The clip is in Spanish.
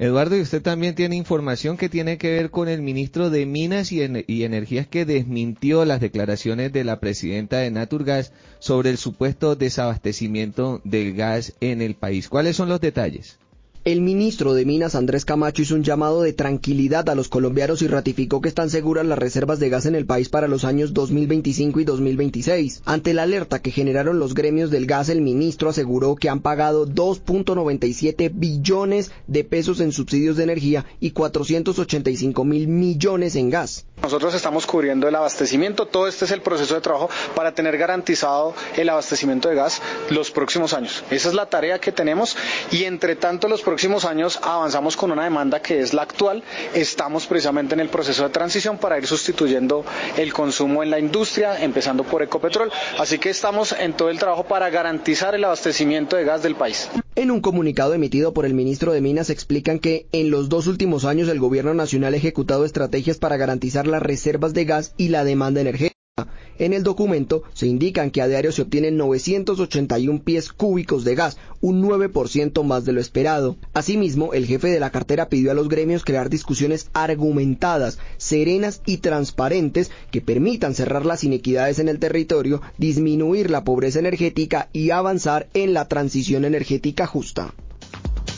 Eduardo, y usted también tiene información que tiene que ver con el ministro de Minas y Energías que desmintió las declaraciones de la presidenta de Naturgas sobre el supuesto desabastecimiento del gas en el país. ¿Cuáles son los detalles? El ministro de Minas, Andrés Camacho, hizo un llamado de tranquilidad a los colombianos y ratificó que están seguras las reservas de gas en el país para los años 2025 y 2026. Ante la alerta que generaron los gremios del gas, el ministro aseguró que han pagado 2.97 billones de pesos en subsidios de energía y 485.000 millones en gas. Nosotros estamos cubriendo el abastecimiento, todo este es el proceso de trabajo para tener garantizado el abastecimiento de gas los próximos años. Esa es la tarea que tenemos y entre tanto los próximos años avanzamos con una demanda que es la actual. Estamos precisamente en el proceso de transición para ir sustituyendo el consumo en la industria, empezando por Ecopetrol. Así que estamos en todo el trabajo para garantizar el abastecimiento de gas del país. En un comunicado emitido por el ministro de Minas explican que en los 2 últimos años el gobierno nacional ha ejecutado estrategias para garantizar las reservas de gas y la demanda energética. En el documento se indican que a diario se obtienen 981 pies cúbicos de gas, un 9% más de lo esperado. Asimismo, el jefe de la cartera pidió a los gremios crear discusiones argumentadas, serenas y transparentes que permitan cerrar las inequidades en el territorio, disminuir la pobreza energética y avanzar en la transición energética justa.